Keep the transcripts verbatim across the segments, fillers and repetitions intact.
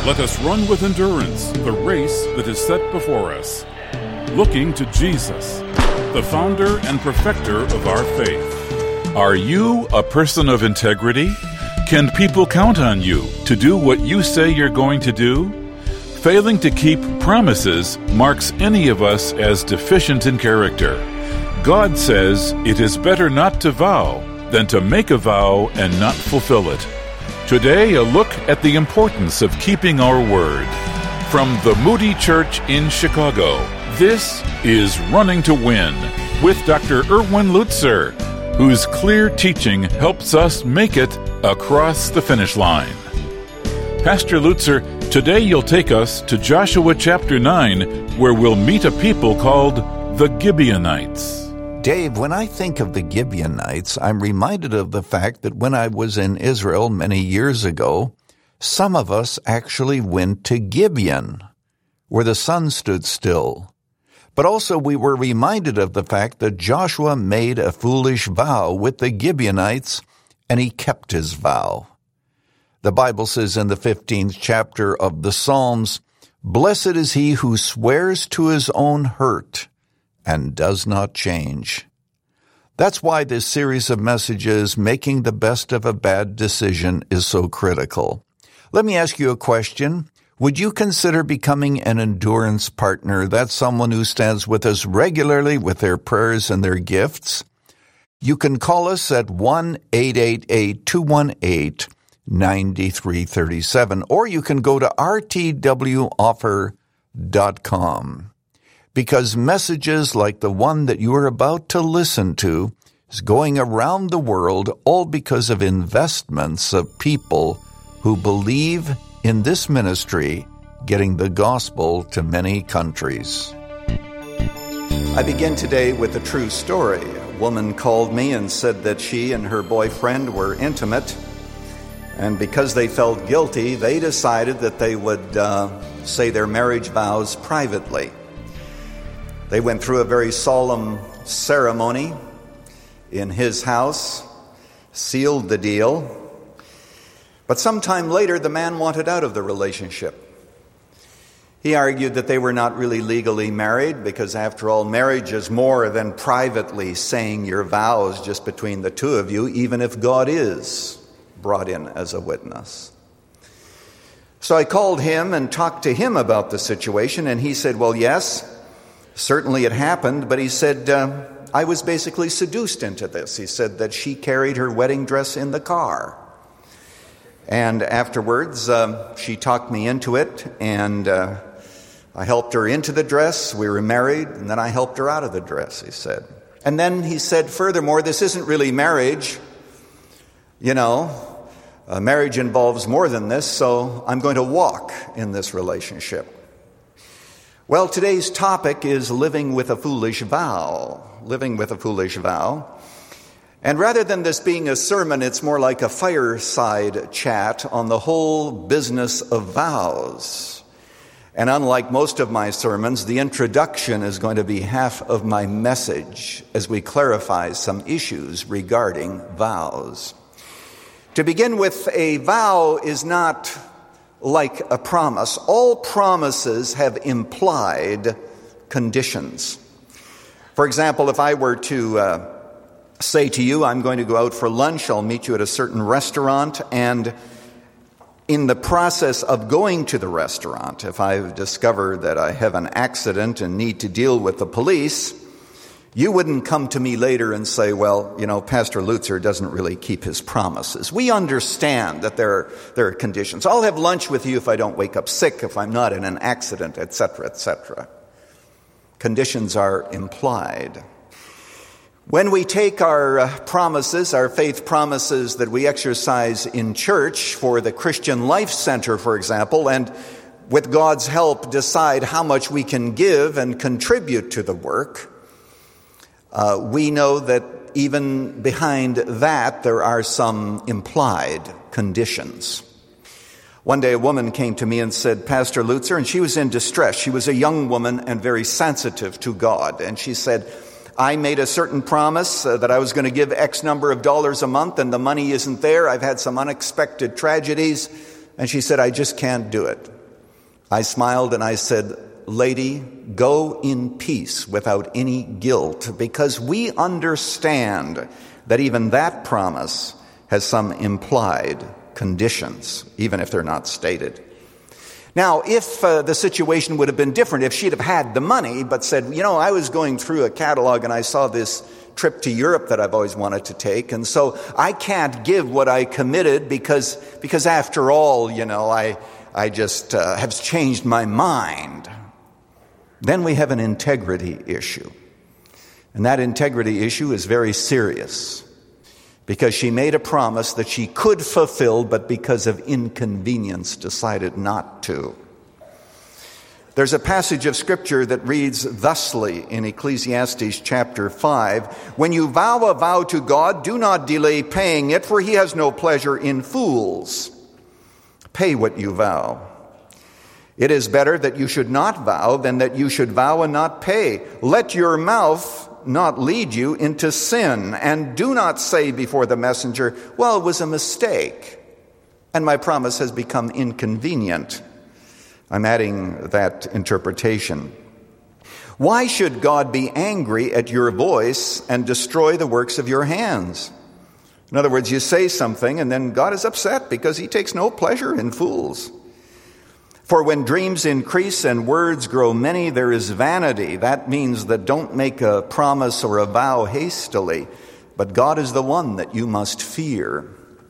Let us run with endurance the race that is set before us, looking to Jesus, the founder and perfecter of our faith. Are you a person of integrity? Can people count on you to do what you say you're going to do? Failing to keep promises marks any of us as deficient in character. God says it is better not to vow than to make a vow and not fulfill it. Today, a look at the importance of keeping our word. From the Moody Church in Chicago, this is Running to Win with Doctor Erwin Lutzer, whose clear teaching helps us make it across the finish line. Pastor Lutzer, today you'll take us to Joshua chapter nine, where we'll meet a people called the Gibeonites. Dave, when I think of the Gibeonites, I'm reminded of the fact that when I was in Israel many years ago, some of us actually went to Gibeon, where the sun stood still. But also we were reminded of the fact that Joshua made a foolish vow with the Gibeonites, and he kept his vow. The Bible says in the fifteenth chapter of the Psalms, "Blessed is he who swears to his own hurt and does not change." That's why this series of messages, Making the Best of a Bad Decision, is so critical. Let me ask you a question. Would you consider becoming an endurance partner? That's someone who stands with us regularly with their prayers and their gifts. You can call us at one eight eight eight, two one eight, nine three three seven, or you can go to r t w offer dot com. Because messages like the one that you are about to listen to is going around the world, all because of investments of people who believe in this ministry, getting the gospel to many countries. I begin today with a true story. A woman called me and said that she and her boyfriend were intimate, and because they felt guilty, they decided that they would uh, say their marriage vows privately. They went through a very solemn ceremony in his house, sealed the deal, but sometime later the man wanted out of the relationship. He argued that they were not really legally married because, after all, marriage is more than privately saying your vows just between the two of you, even if God is brought in as a witness. So I called him and talked to him about the situation, and he said, well, yes, certainly it happened, but he said, uh, I was basically seduced into this. He said that she carried her wedding dress in the car. And afterwards, uh, she talked me into it, and uh, I helped her into the dress. We were married, and then I helped her out of the dress, he said. And then he said, furthermore, this isn't really marriage. You know, uh, marriage involves more than this, so I'm going to walk in this relationship. Well, today's topic is living with a foolish vow. Living with a foolish vow. And rather than this being a sermon, it's more like a fireside chat on the whole business of vows. And unlike most of my sermons, the introduction is going to be half of my message as we clarify some issues regarding vows. To begin with, a vow is not like a promise. All promises have implied conditions. For example, if I were to uh, say to you, I'm going to go out for lunch, I'll meet you at a certain restaurant, and in the process of going to the restaurant, if I discover that I have an accident and need to deal with the police, you wouldn't come to me later and say, well, you know, Pastor Lutzer doesn't really keep his promises. We understand that there are, there are conditions. I'll have lunch with you if I don't wake up sick, if I'm not in an accident, et cetera, et cetera. Conditions are implied. When we take our uh, promises, our faith promises that we exercise in church for the Christian Life Center, for example, and with God's help decide how much we can give and contribute to the work, Uh, we know that even behind that there are some implied conditions. One day a woman came to me and said, Pastor Lutzer, and she was in distress. She was a young woman and very sensitive to God. And she said, I made a certain promise uh, that I was going to give X number of dollars a month, and the money isn't there. I've had some unexpected tragedies. And she said, I just can't do it. I smiled and I said, lady, go in peace without any guilt, because we understand that even that promise has some implied conditions, even if they're not stated. Now, if uh, the situation would have been different, if she'd have had the money but said, you know, I was going through a catalog and I saw this trip to Europe that I've always wanted to take, and so I can't give what I committed because because after all, you know, I I just uh, have changed my mind. Then we have an integrity issue. And that integrity issue is very serious, because she made a promise that she could fulfill, but because of inconvenience decided not to. There's a passage of Scripture that reads thusly in Ecclesiastes chapter five, when you vow a vow to God, do not delay paying it, for he has no pleasure in fools. Pay what you vow. It is better that you should not vow than that you should vow and not pay. Let your mouth not lead you into sin, and do not say before the messenger, well, it was a mistake, and my promise has become inconvenient. I'm adding that interpretation. Why should God be angry at your voice and destroy the works of your hands? In other words, you say something and then God is upset because he takes no pleasure in fools. For when dreams increase and words grow many, there is vanity. That means that don't make a promise or a vow hastily, but God is the one that you must fear.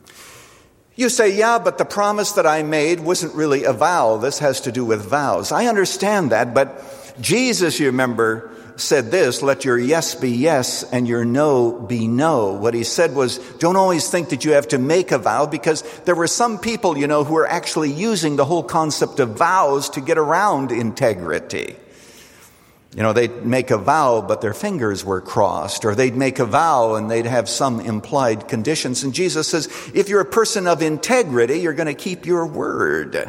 You say, yeah, but the promise that I made wasn't really a vow. This has to do with vows. I understand that, but Jesus, you remember, said this, let your yes be yes and your no be no. What he said was, don't always think that you have to make a vow, because there were some people, you know, who were actually using the whole concept of vows to get around integrity. You know, they'd make a vow, but their fingers were crossed, or they'd make a vow and they'd have some implied conditions. And Jesus says, if you're a person of integrity, you're going to keep your word.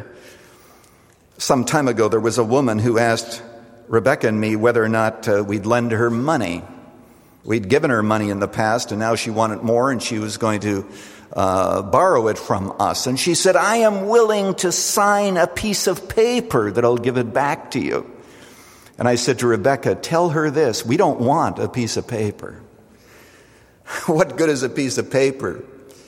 Some time ago, there was a woman who asked Rebecca and me whether or not uh, we'd lend her money. We'd given her money in the past, and now she wanted more, and she was going to uh, borrow it from us. And she said, I am willing to sign a piece of paper that I'll give it back to you. And I said to Rebecca, tell her this, we don't want a piece of paper. What good is a piece of paper?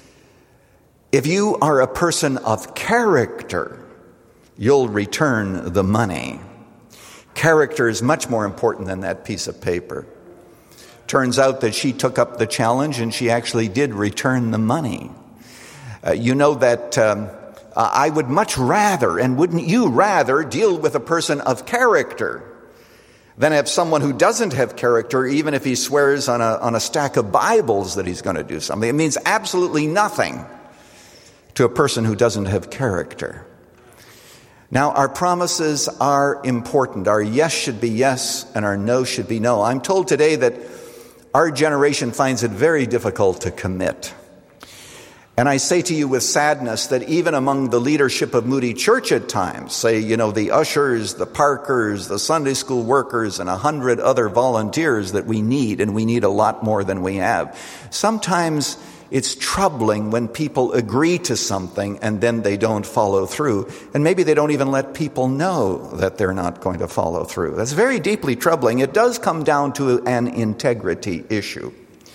If you are a person of character, you'll return the money. Character is much more important than that piece of paper. Turns out that she took up the challenge and she actually did return the money. Uh, you know that um, I would much rather, and wouldn't you rather, deal with a person of character than have someone who doesn't have character, even if he swears on a, on a stack of Bibles that he's going to do something. It means absolutely nothing to a person who doesn't have character. Now, our promises are important. Our yes should be yes, and our no should be no. I'm told today that our generation finds it very difficult to commit. And I say to you with sadness that even among the leadership of Moody Church at times, say, you know, the ushers, the parkers, the Sunday school workers, and a hundred other volunteers that we need, and we need a lot more than we have. Sometimes it's troubling when people agree to something and then they don't follow through. And maybe they don't even let people know that they're not going to follow through. That's very deeply troubling. It does come down to an integrity issue.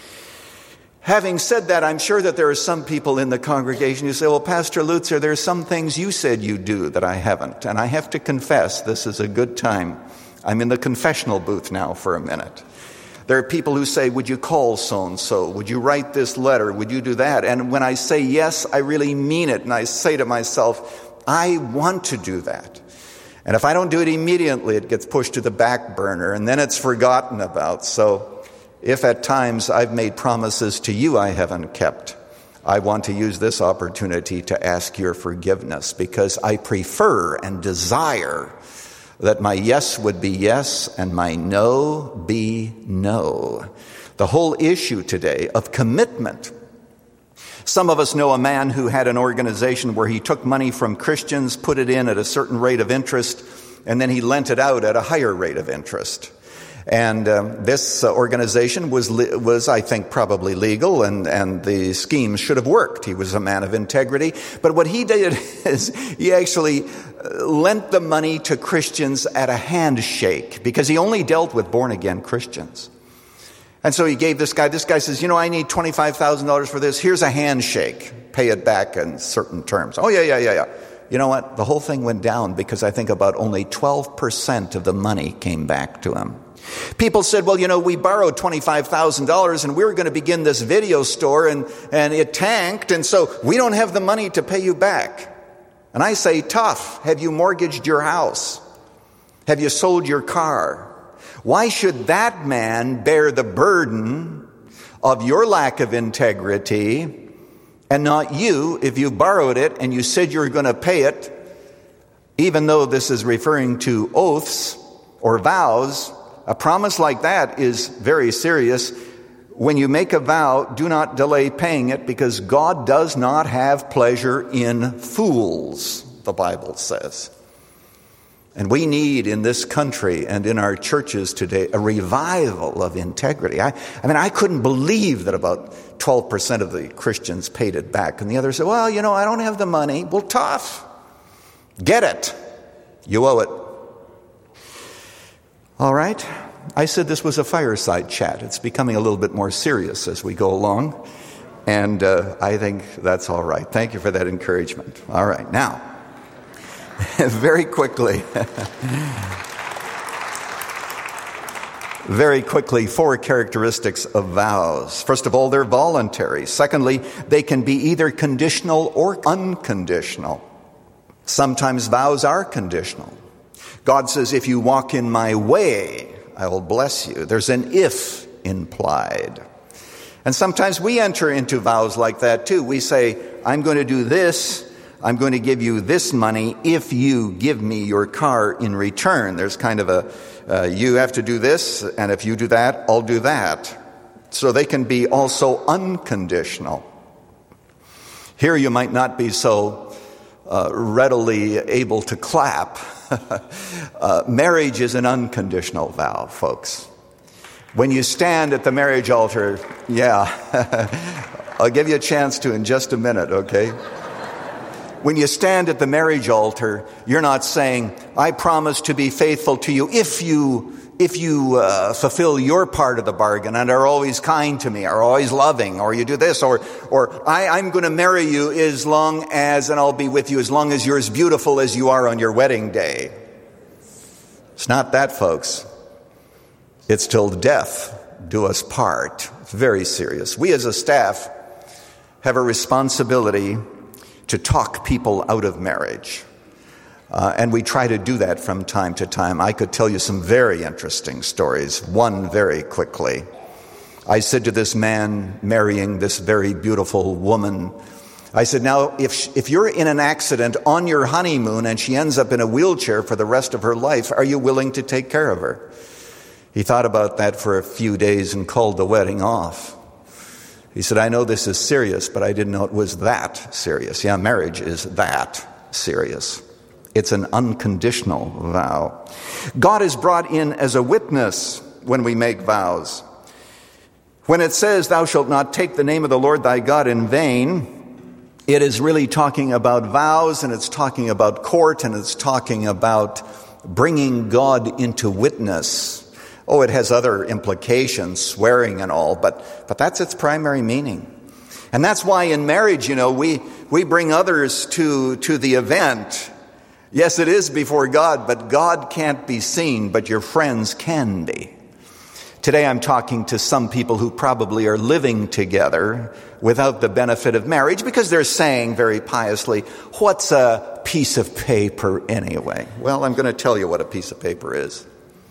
Having said that, I'm sure that there are some people in the congregation who say, well, Pastor Lutzer, there are some things you said you do that I haven't. And I have to confess, this is a good time. I'm in the confessional booth now for a minute. There are people who say, would you call so-and-so? Would you write this letter? Would you do that? And when I say yes, I really mean it. And I say to myself, I want to do that. And if I don't do it immediately, it gets pushed to the back burner, and then it's forgotten about. So if at times I've made promises to you I haven't kept, I want to use this opportunity to ask your forgiveness, because I prefer and desire that my yes would be yes and my no be no. The whole issue today of commitment. Some of us know a man who had an organization where he took money from Christians, put it in at a certain rate of interest, and then he lent it out at a higher rate of interest. And um, this uh, organization was, was, I think, probably legal, and, and the scheme should have worked. He was a man of integrity. But what he did is he actually lent the money to Christians at a handshake, because he only dealt with born-again Christians. And so he gave this guy, this guy says, you know, I need twenty-five thousand dollars for this. Here's a handshake. Pay it back in certain terms. Oh, yeah, yeah, yeah, yeah. You know what? The whole thing went down because I think about only twelve percent of the money came back to him. People said, well, you know, we borrowed twenty-five thousand dollars and we were going to begin this video store, and, and it tanked, and so we don't have the money to pay you back. And I say, tough. Have you mortgaged your house? Have you sold your car? Why should that man bear the burden of your lack of integrity and not you if you borrowed it and you said you were going to pay it, even though this is referring to oaths or vows? A promise like that is very serious. When you make a vow, do not delay paying it, because God does not have pleasure in fools, the Bible says. And we need in this country and in our churches today a revival of integrity. I, I mean, I couldn't believe that about twelve percent of the Christians paid it back. And the others said, well, you know, I don't have the money. Well, tough. Get it. You owe it. All right. I said this was a fireside chat. It's becoming a little bit more serious as we go along. And uh, I think that's all right. Thank you for that encouragement. All right. Now, very quickly, very quickly, four characteristics of vows. First of all, they're voluntary. Secondly, they can be either conditional or unconditional. Sometimes vows are conditional. God says, if you walk in my way, I will bless you. There's an if implied. And sometimes we enter into vows like that too. We say, I'm going to do this. I'm going to give you this money if you give me your car in return. There's kind of a, uh, you have to do this, and if you do that, I'll do that. So they can be also unconditional. Here you might not be so uh, readily able to clap. uh, marriage is an unconditional vow, folks. When you stand at the marriage altar, yeah, I'll give you a chance to in just a minute, okay? When you stand at the marriage altar, you're not saying, I promise to be faithful to you if you if you uh, fulfill your part of the bargain and are always kind to me, are always loving, or you do this, or or I, I'm going to marry you as long as, and I'll be with you as long as you're as beautiful as you are on your wedding day. It's not that, folks. It's till death do us part. It's very serious. We as a staff have a responsibility to talk people out of marriage. Uh, and we try to do that from time to time. I could tell you some very interesting stories. One very quickly. I said to this man marrying this very beautiful woman, I said, now, if if you're in an accident on your honeymoon and she ends up in a wheelchair for the rest of her life, are you willing to take care of her? He thought about that for a few days and called the wedding off. He said, I know this is serious, but I didn't know it was that serious. Yeah, marriage is that serious. It's an unconditional vow. God is brought in as a witness when we make vows. When it says, thou shalt not take the name of the Lord thy God in vain, it is really talking about vows, and it's talking about court, and it's talking about bringing God into witness. Oh, it has other implications, swearing and all, but, but that's its primary meaning. And that's why in marriage, you know, we, we bring others to, to the event. Yes, it is before God, but God can't be seen, but your friends can be. Today I'm talking to some people who probably are living together without the benefit of marriage because they're saying very piously, what's a piece of paper anyway? Well, I'm going to tell you what a piece of paper is.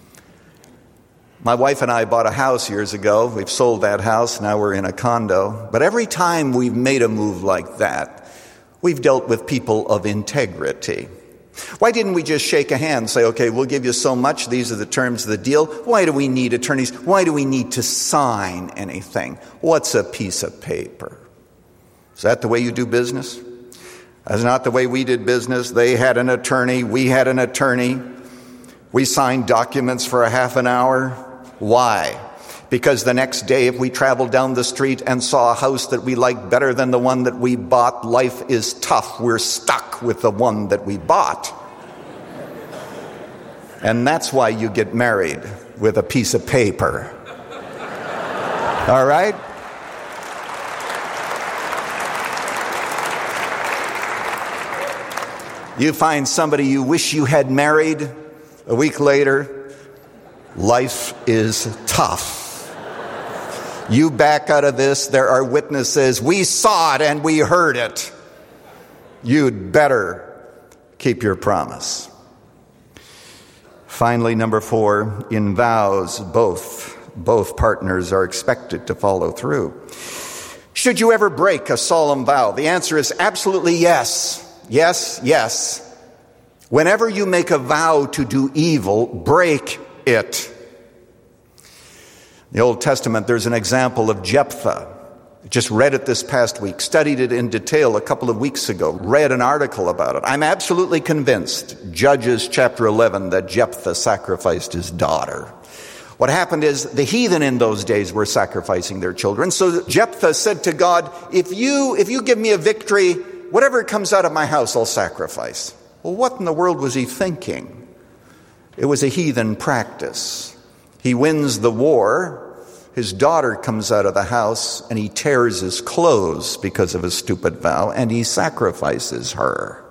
My wife and I bought a house years ago. We've sold that house. Now we're in a condo. But every time we've made a move like that, we've dealt with people of integrity. Why didn't we just shake a hand and say, okay, we'll give you so much. These are the terms of the deal. Why do we need attorneys? Why do we need to sign anything? What's a piece of paper? Is that the way you do business? That's not the way we did business. They had an attorney. We had an attorney. We signed documents for a half an hour. Why? Because the next day, if we traveled down the street and saw a house that we liked better than the one that we bought, life is tough. We're stuck with the one that we bought. And that's why you get married with a piece of paper. All right? You find somebody you wish you had married, a week later, life is tough. You back out of this, there are witnesses. We saw it and we heard it. You'd better keep your promise. Finally, number four, in vows, both, both partners are expected to follow through. Should you ever break a solemn vow? The answer is absolutely yes. Yes, yes. Whenever you make a vow to do evil, break it. In the Old Testament, there's an example of Jephthah. Just read it this past week, studied it in detail a couple of weeks ago, read an article about it. I'm absolutely convinced, Judges chapter eleven, that Jephthah sacrificed his daughter. What happened is the heathen in those days were sacrificing their children. So Jephthah said to God, if you, if you give me a victory, whatever comes out of my house, I'll sacrifice. Well, what in the world was he thinking? It was a heathen practice. He wins the war. His daughter comes out of the house and he tears his clothes because of his stupid vow and he sacrifices her.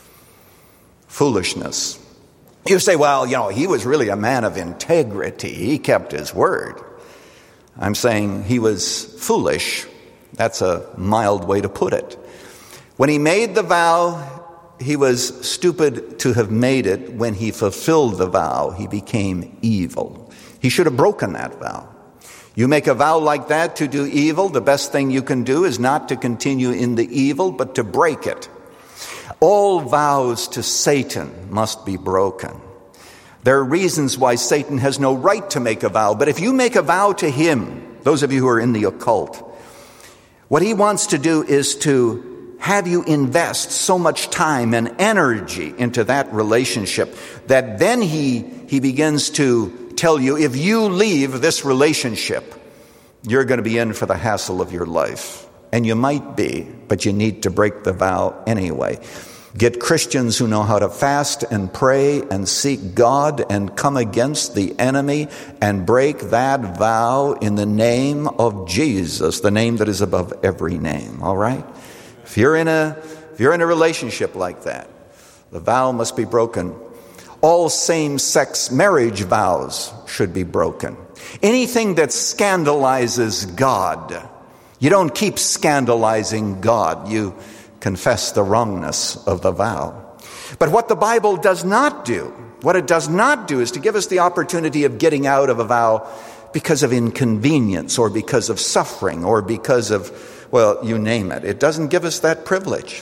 Foolishness. You say, well, you know, he was really a man of integrity. He kept his word. I'm saying he was foolish. That's a mild way to put it. When he made the vow, he was stupid to have made it. When he fulfilled the vow, he became evil. He should have broken that vow. You make a vow like that to do evil, the best thing you can do is not to continue in the evil, but to break it. All vows to Satan must be broken. There are reasons why Satan has no right to make a vow, but if you make a vow to him, those of you who are in the occult, what he wants to do is to have you invest so much time and energy into that relationship that then he, he begins to tell you, if you leave this relationship, you're going to be in for the hassle of your life. And you might be, but you need to break the vow anyway. Get Christians who know how to fast and pray and seek God and come against the enemy and break that vow in the name of Jesus, the name that is above every name. All right? If you're in a, if you're in a relationship like that, the vow must be broken. All same-sex marriage vows should be broken. Anything that scandalizes God, you don't keep scandalizing God. You confess the wrongness of the vow. But what the Bible does not do, what it does not do is to give us the opportunity of getting out of a vow because of inconvenience or because of suffering or because of, well, you name it. It doesn't give us that privilege.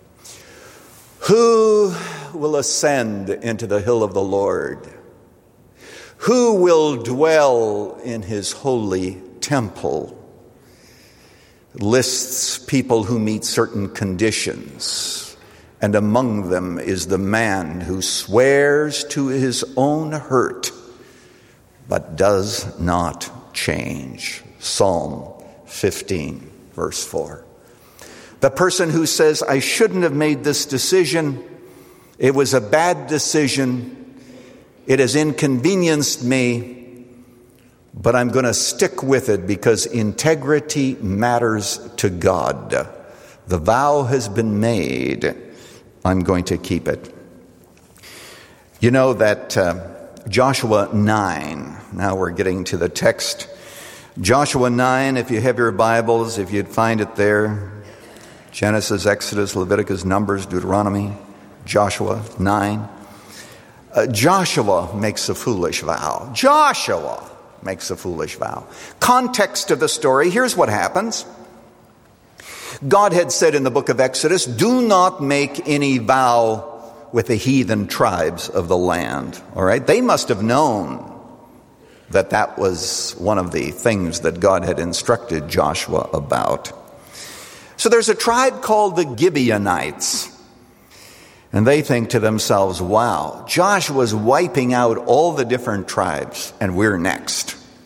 Who will ascend into the hill of the Lord? Who will dwell in his holy temple? It lists people who meet certain conditions, and among them is the man who swears to his own hurt, but does not change. Psalm fifteen, verse four. The person who says, I shouldn't have made this decision, it was a bad decision, it has inconvenienced me, but I'm going to stick with it because integrity matters to God. The vow has been made, I'm going to keep it. You know that uh, Joshua nine, now we're getting to the text. Joshua nine, if you have your Bibles, if you'd find it there, Genesis, Exodus, Leviticus, Numbers, Deuteronomy, Joshua nine. Uh, Joshua makes a foolish vow. Joshua makes a foolish vow. Context of the story, here's what happens. God had said in the book of Exodus, do not make any vow with the heathen tribes of the land. All right? They must have known that that was one of the things that God had instructed Joshua about. So there's a tribe called the Gibeonites. And they think to themselves, wow, Joshua's wiping out all the different tribes, and we're next.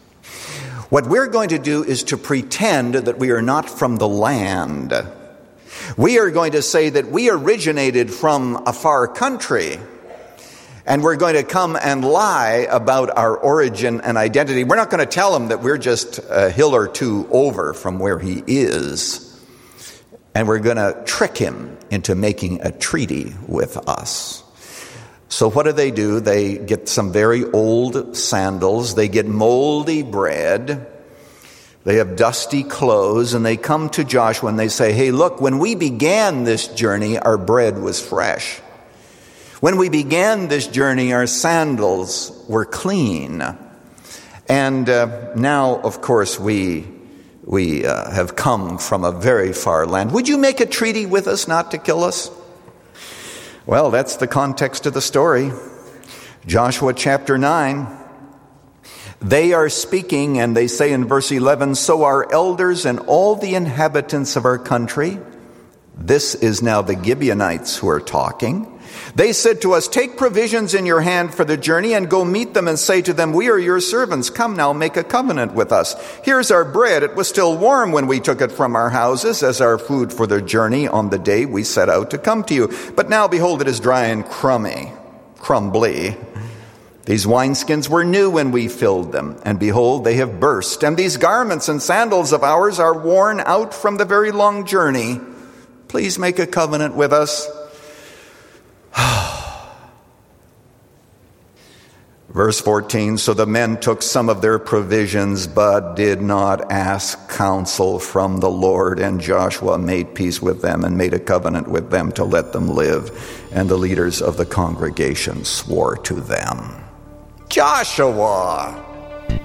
What we're going to do is to pretend that we are not from the land. We are going to say that we originated from a far country, and we're going to come and lie about our origin and identity. We're not going to tell him that we're just a hill or two over from where he is. And we're going to trick him into making a treaty with us. So what do they do? They get some very old sandals. They get moldy bread. They have dusty clothes. And they come to Joshua and they say, hey, look, when we began this journey, our bread was fresh. When we began this journey, our sandals were clean. And uh, now, of course, we... We uh, have come from a very far land. Would you make a treaty with us not to kill us? Well, that's the context of the story. Joshua chapter nine. They are speaking, and they say in verse eleven, so our elders and all the inhabitants of our country, this is now the Gibeonites who are talking, they said to us, take provisions in your hand for the journey and go meet them and say to them, we are your servants. Come now, make a covenant with us. Here's our bread. It was still warm when we took it from our houses as our food for the journey on the day we set out to come to you. But now, behold, it is dry and crummy, crumbly. These wineskins were new when we filled them, and behold, they have burst. And these garments and sandals of ours are worn out from the very long journey. Please make a covenant with us. Verse fourteen, so the men took some of their provisions, but did not ask counsel from the Lord. And Joshua made peace with them and made a covenant with them to let them live. And the leaders of the congregation swore to them. Joshua!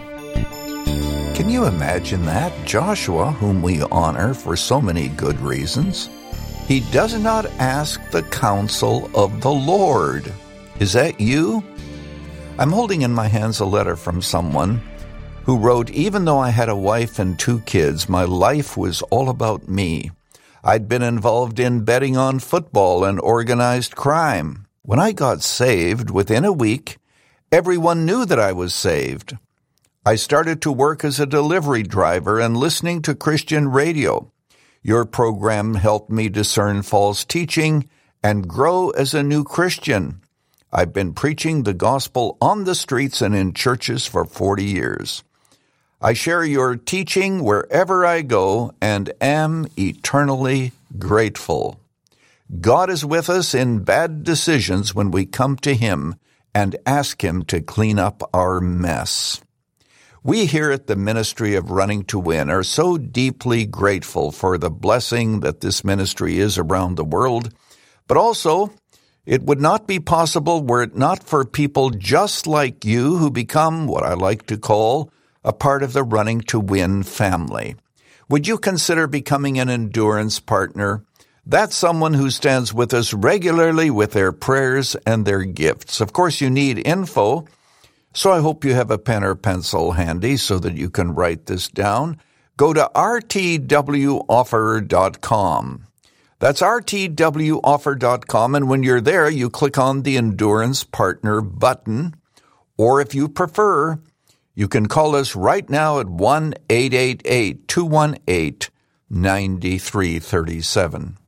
Can you imagine that? Joshua, whom we honor for so many good reasons, he does not ask the counsel of the Lord. Is that you? I'm holding in my hands a letter from someone who wrote, even though I had a wife and two kids, my life was all about me. I'd been involved in betting on football and organized crime. When I got saved, within a week, everyone knew that I was saved. I started to work as a delivery driver and listening to Christian radio. Your program helped me discern false teaching and grow as a new Christian. I've been preaching the gospel on the streets and in churches for forty years. I share your teaching wherever I go and am eternally grateful. God is with us in bad decisions when we come to Him and ask Him to clean up our mess. We here at the Ministry of Running to Win are so deeply grateful for the blessing that this ministry is around the world, but also it would not be possible were it not for people just like you who become what I like to call a part of the Running to Win family. Would you consider becoming an endurance partner? That's someone who stands with us regularly with their prayers and their gifts. Of course, you need info, so I hope you have a pen or pencil handy so that you can write this down. Go to r t w offer dot com. That's r t w offer dot com, and when you're there, you click on the Endurance Partner button, or if you prefer, you can call us right now at one eight eight eight, two one eight, nine three three seven.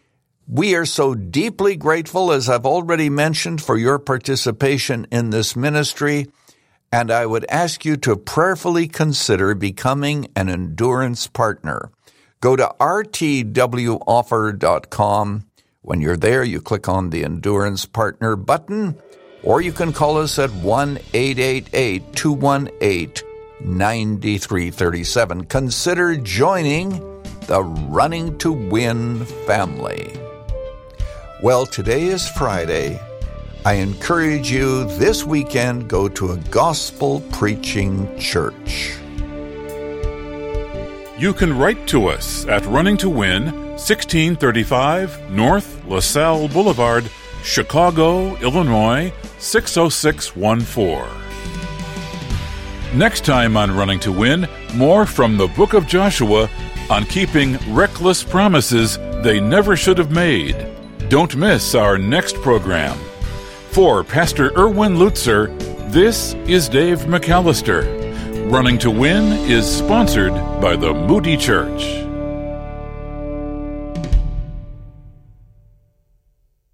We are so deeply grateful, as I've already mentioned, for your participation in this ministry, and I would ask you to prayerfully consider becoming an endurance partner. Go to r t w offer dot com. When you're there, you click on the Endurance Partner button, or you can call us at one eight eight eight, two one eight, nine three three seven. Consider joining the Running to Win family. Well, today is Friday. I encourage you this weekend, go to a gospel-preaching church. You can write to us at Running to Win, sixteen thirty-five North LaSalle Boulevard, Chicago, Illinois, six oh six one four. Next time on Running to Win, more from the book of Joshua on keeping reckless promises they never should have made. Don't miss our next program. For Pastor Erwin Lutzer, this is Dave McAllister. Running to Win is sponsored by the Moody Church.